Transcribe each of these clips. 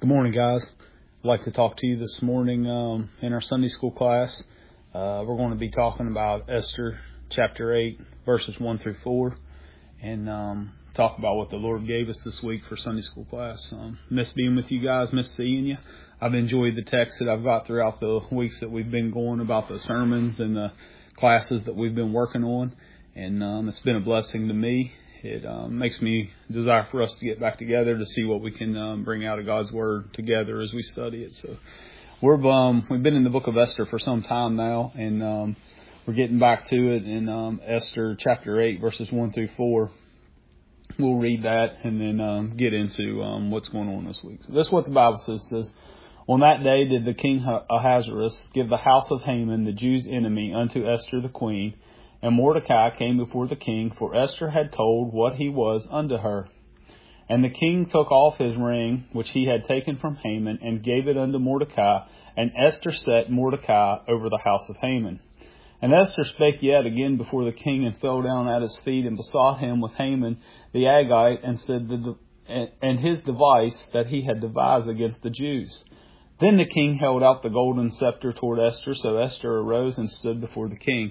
Good morning, guys. I'd like to talk to you this morning in our Sunday school class. We're going to be talking about Esther chapter 8, verses 1 through 4, and talk about what the Lord gave us this week for Sunday school class. Miss being with you guys, miss seeing you. I've enjoyed the text that I've got throughout the weeks that we've been going about the sermons and the classes that we've been working on, and it's been a blessing to me. It makes me desire for us to get back together to see what we can bring out of God's Word together as we study it. So we've been in the book of Esther for some time now, and we're getting back to it in Esther chapter 8, verses 1 through 4. We'll read that and then get into what's going on this week. So this is what the Bible says. It says, "On that day did the king Ahasuerus give the house of Haman, the Jews' enemy, unto Esther the queen. And Mordecai came before the king, for Esther had told what he was unto her. And the king took off his ring, which he had taken from Haman, and gave it unto Mordecai. And Esther set Mordecai over the house of Haman. And Esther spake yet again before the king, and fell down at his feet, and besought him with Haman the Agagite, and said, and his device that he had devised against the Jews. Then the king held out the golden scepter toward Esther, so Esther arose and stood before the king."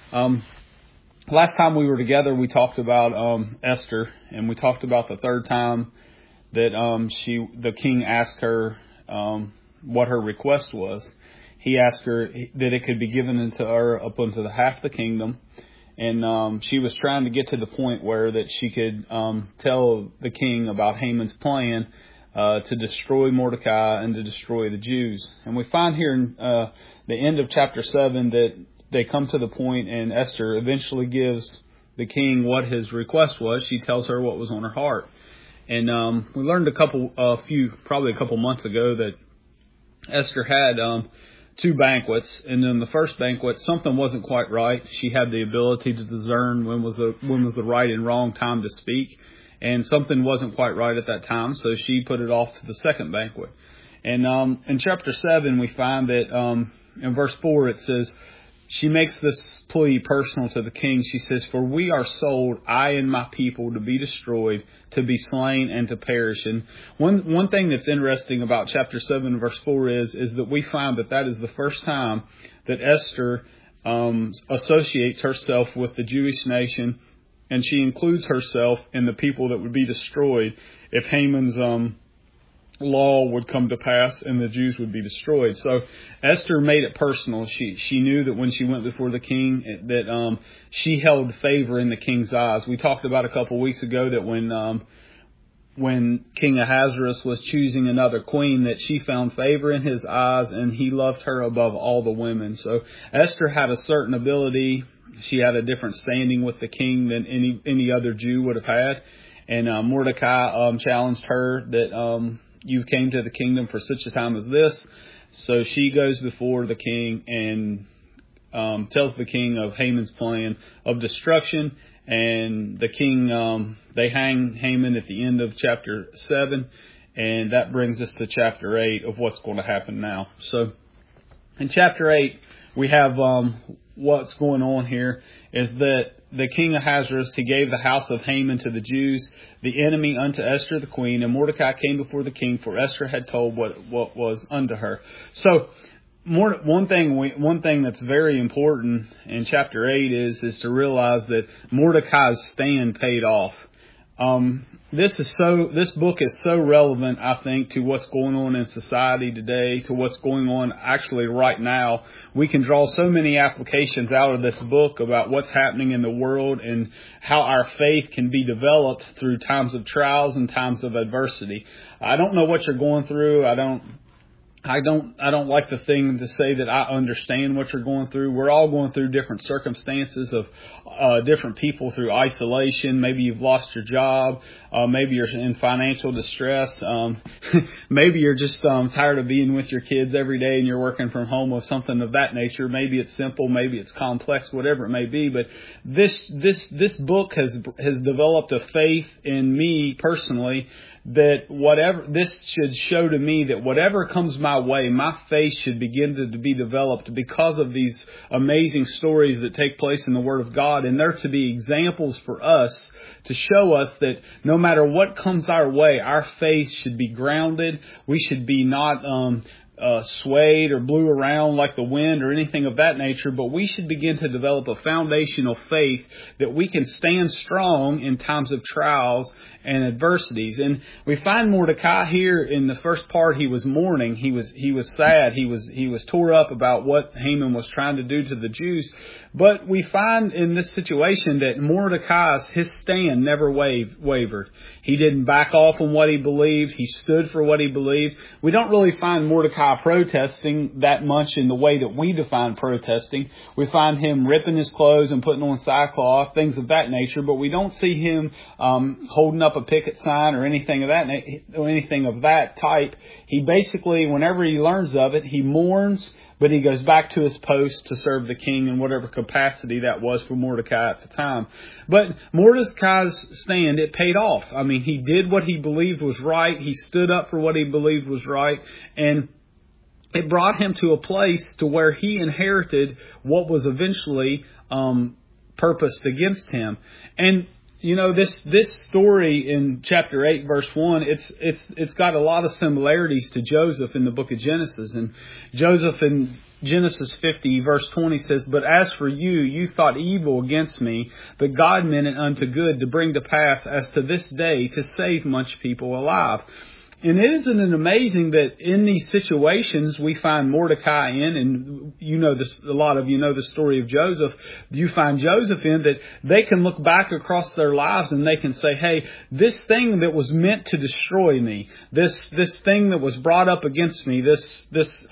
Last time we were together, we talked about Esther, and we talked about the third time that the king asked her what her request was. He asked her that it could be given unto her up unto the half the kingdom, and she was trying to get to the point where that she could tell the king about Haman's plan to destroy Mordecai and to destroy the Jews. And we find here in the end of chapter 7 that they come to the point, and Esther eventually gives the king what his request was. She tells her what was on her heart. And we learned probably a couple months ago that Esther had two banquets, and in the first banquet something wasn't quite right. She had the ability to discern when was the right and wrong time to speak, and something wasn't quite right at that time, so she put it off to the second banquet. And in chapter 7 we find that in verse 4 it says, she makes this plea personal to the king. She says, "For we are sold, I and my people, to be destroyed, to be slain, and to perish." And one thing that's interesting about chapter 7, verse 4 is that we find that is the first time that Esther associates herself with the Jewish nation, and she includes herself in the people that would be destroyed if Haman's law would come to pass and the Jews would be destroyed. So Esther made it personal. She knew that when she went before the king that she held favor in the king's eyes. We talked about a couple weeks ago that when King Ahasuerus was choosing another queen, that she found favor in his eyes and he loved her above all the women. So Esther had a certain ability. She had a different standing with the king than any other Jew would have had. And Mordecai challenged her that you came to the kingdom for such a time as this. So she goes before the king and tells the king of Haman's plan of destruction. And the king, they hang Haman at the end of chapter 7. And that brings us to chapter 8 of what's going to happen now. So in chapter 8, we have what's going on here is that the king Ahasuerus, he gave the house of Haman to the Jews, the enemy unto Esther the queen, and Mordecai came before the king, for Esther had told what was unto her. So one thing that's very important in chapter 8 is to realize that Mordecai's stand paid off. This book is so relevant, I think, to what's going on in society today, to what's going on actually right now. We can draw so many applications out of this book about what's happening in the world and how our faith can be developed through times of trials and times of adversity. I don't know what you're going through. I don't like the thing to say that I understand what you're going through. We're all going through different circumstances of different people through isolation. Maybe you've lost your job. Maybe you're in financial distress. Maybe you're just tired of being with your kids every day and you're working from home or something of that nature. Maybe it's simple. Maybe it's complex, whatever it may be. But this book has developed a faith in me personally that this should show to me that whatever comes my way, my faith should begin to be developed because of these amazing stories that take place in the Word of God. And they're to be examples for us to show us that no matter what comes our way, our faith should be grounded. We should be not swayed or blew around like the wind or anything of that nature, but we should begin to develop a foundational faith that we can stand strong in times of trials and adversities. And we find Mordecai here in the first part. He was mourning. He was sad. He was tore up about what Haman was trying to do to the Jews. But we find in this situation that his stand never wavered. He didn't back off on what he believed. He stood for what he believed. We don't really find Mordecai protesting that much in the way that we define protesting. We find him ripping his clothes and putting on sackcloth, things of that nature, but we don't see him holding up a picket sign or anything of that type. He basically, whenever he learns of it, he mourns, but he goes back to his post to serve the king in whatever capacity that was for Mordecai at the time. But Mordecai's stand, it paid off. I mean, he did what he believed was right. He stood up for what he believed was right. And it brought him to a place to where he inherited what was eventually purposed against him. And this story in chapter 8, verse 1, it's got a lot of similarities to Joseph in the book of Genesis. And Joseph in Genesis 50, verse 20 says, "But as for you, you thought evil against me, but God meant it unto good to bring to pass as to this day to save much people alive." And isn't it amazing that in these situations we find Mordecai in, and a lot of you know the story of Joseph, you find Joseph in, that they can look back across their lives and they can say, hey, this thing that was meant to destroy me, this thing that was brought up against me, this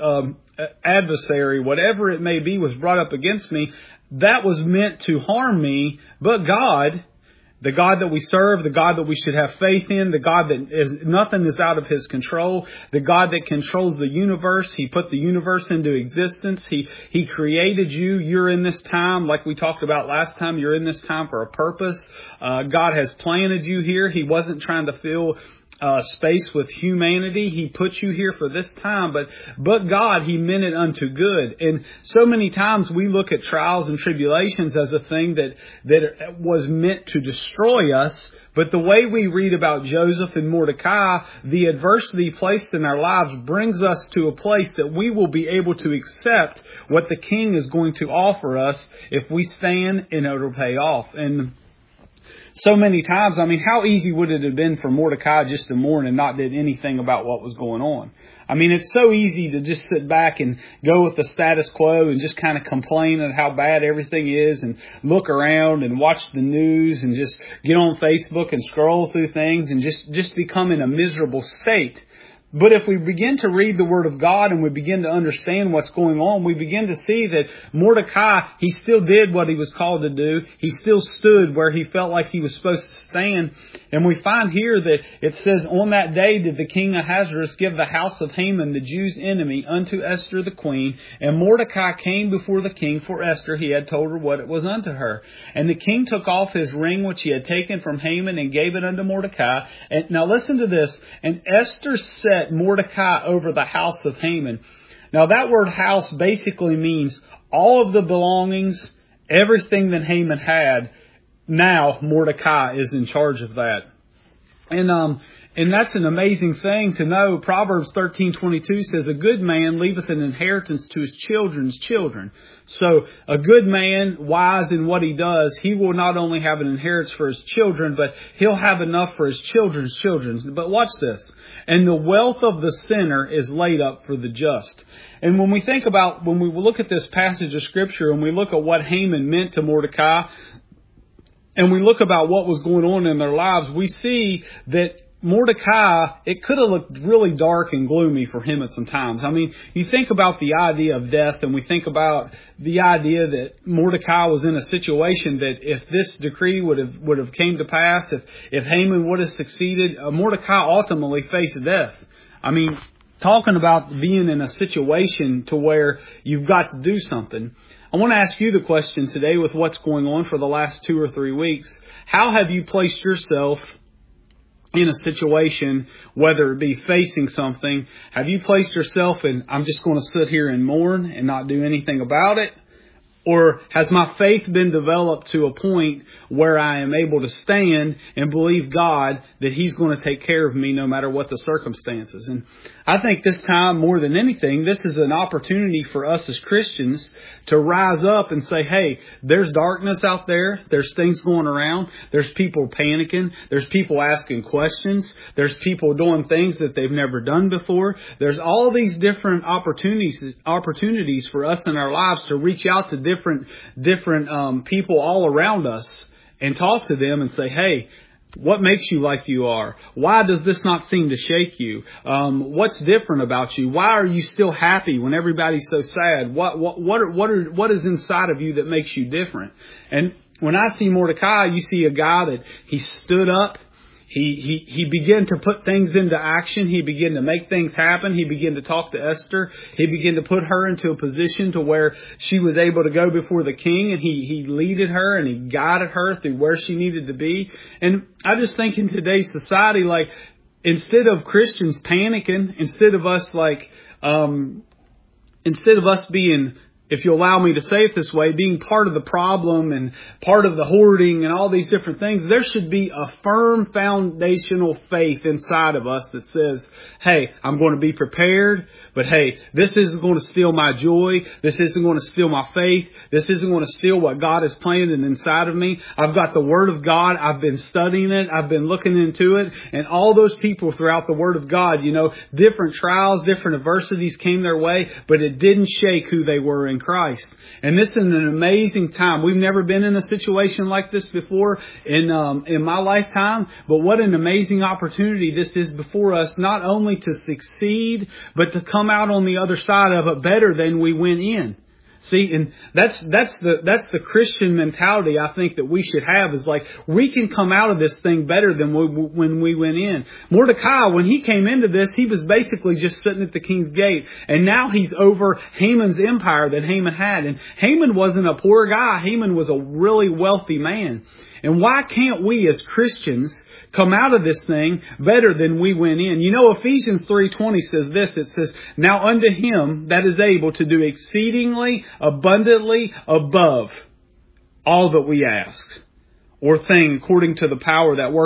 adversary, whatever it may be, was brought up against me, that was meant to harm me, but God, the God that we serve, the God that we should have faith in, the God that nothing is out of His control, the God that controls the universe. He put the universe into existence. He created you. You're in this time, like we talked about last time. You're in this time for a purpose. God has planted you here. He wasn't trying to fill space with humanity. He put you here for this time, but God, He meant it unto good. And so many times we look at trials and tribulations as a thing that was meant to destroy us. But the way we read about Joseph and Mordecai, the adversity placed in our lives brings us to a place that we will be able to accept what the King is going to offer us if we stand, and it'll pay off. And so many times, I mean, how easy would it have been for Mordecai just to mourn and not did anything about what was going on? I mean, it's so easy to just sit back and go with the status quo and just kind of complain at how bad everything is and look around and watch the news and just get on Facebook and scroll through things and just become in a miserable state. But if we begin to read the Word of God and we begin to understand what's going on, we begin to see that Mordecai, he still did what he was called to do. He still stood where he felt like he was supposed to stand. And we find here that it says, on that day did the king Ahasuerus give the house of Haman, the Jews' enemy, unto Esther the queen. And Mordecai came before the king, for Esther he had told her what it was unto her. And the king took off his ring which he had taken from Haman and gave it unto Mordecai. And now listen to this. And Esther set Mordecai over the house of Haman. Now that word house basically means all of the belongings, everything that Haman had. Now Mordecai is in charge of that. And that's an amazing thing to know. Proverbs 13:22 says, a good man leaveth an inheritance to his children's children. So a good man, wise in what he does, he will not only have an inheritance for his children, but he'll have enough for his children's children. But watch this. And the wealth of the sinner is laid up for the just. And when we look at this passage of Scripture and we look at what Haman meant to Mordecai, and we look about what was going on in their lives, we see that Mordecai, it could have looked really dark and gloomy for him at some times. I mean, you think about the idea of death, and we think about the idea that Mordecai was in a situation that if this decree would have came to pass, if Haman would have succeeded, Mordecai ultimately faced death. I mean, talking about being in a situation to where you've got to do something. I want to ask you the question today with what's going on for the last 2 or 3 weeks. How have you placed yourself in a situation, whether it be facing something, have you placed yourself in, I'm just going to sit here and mourn and not do anything about it? Or has my faith been developed to a point where I am able to stand and believe God that He's going to take care of me no matter what the circumstances? And I think this time, more than anything, this is an opportunity for us as Christians to rise up and say, hey, there's darkness out there. There's things going around. There's people panicking. There's people asking questions. There's people doing things that they've never done before. There's all these different opportunities for us in our lives to reach out to different people all around us and talk to them and say, hey, what makes you like you are? Why does this not seem to shake you? What's different about you? Why are you still happy when everybody's so sad? What is inside of you that makes you different? And when I see Mordecai, you see a guy that he stood up. He began to put things into action. He began to make things happen. He began to talk to Esther. He began to put her into a position to where she was able to go before the king, and he leaded her and he guided her through where she needed to be. And I just think in today's society, like, instead of Christians panicking, instead of us being, if you allow me to say it this way, being part of the problem and part of the hoarding and all these different things, there should be a firm foundational faith inside of us that says, hey, I'm going to be prepared, but hey, this isn't going to steal my joy. This isn't going to steal my faith. This isn't going to steal what God has planted inside of me. I've got the Word of God. I've been studying it. I've been looking into it. And all those people throughout the Word of God, different trials, different adversities came their way, but it didn't shake who they were in Christ. And this is an amazing time. We've never been in a situation like this before in my lifetime, but what an amazing opportunity this is before us, not only to succeed, but to come out on the other side of it better than we went in. See, and that's the Christian mentality I think that we should have, is like, we can come out of this thing better than when we went in. Mordecai, when he came into this, he was basically just sitting at the king's gate. And now he's over Haman's empire that Haman had. And Haman wasn't a poor guy. Haman was a really wealthy man. And why can't we as Christians come out of this thing better than we went in? Ephesians 3:20 says this. It says, now unto him that is able to do exceedingly abundantly above all that we ask or think, according to the power that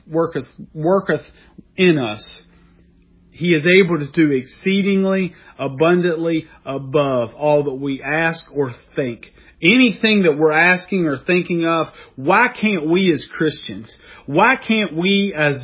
worketh in us. He is able to do exceedingly abundantly above all that we ask or think. Anything that we're asking or thinking of, why can't we as Christians, why can't we as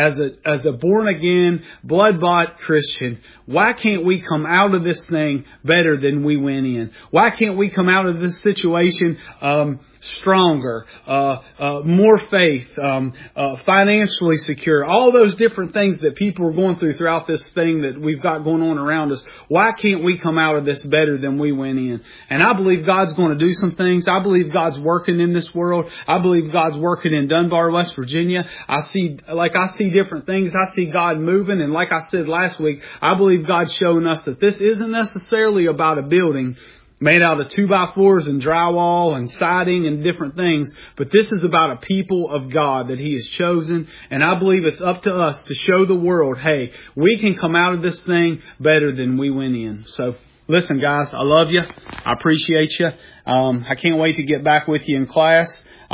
a born again, blood bought Christian, why can't we come out of this thing better than we went in? Why can't we come out of this situation stronger, more faith, financially secure, all those different things that people are going throughout this thing that we've got going on around us? Why can't we come out of this better than we went in? And I believe God's going to do some things. I believe God's working in this world. I believe God's working in Dunbar, West Virginia. I see different things. I see God moving. And like I said last week, I believe God's showing us that this isn't necessarily about a building made out of 2x4s and drywall and siding and different things. But this is about a people of God that He has chosen. And I believe it's up to us to show the world, hey, we can come out of this thing better than we went in. So listen, guys, I love you. I appreciate you. I can't wait to get back with you in class.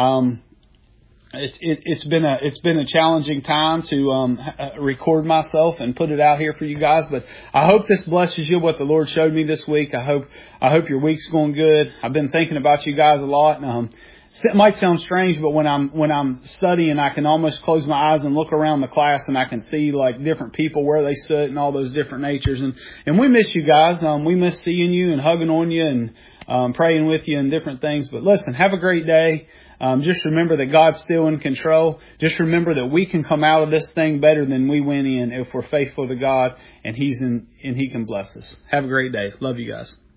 It's been a challenging time to record myself and put it out here for you guys, but I hope this blesses you. What the Lord showed me this week. I hope your week's going good. I've been thinking about you guys a lot. It might sound strange, but when I'm studying, I can almost close my eyes and look around the class, and I can see like different people where they sit and all those different natures. And we miss you guys. We miss seeing you and hugging on you and praying with you and different things. But listen, have a great day. Just remember that God's still in control. Just remember that we can come out of this thing better than we went in if we're faithful to God, and He can bless us. Have a great day. Love you guys.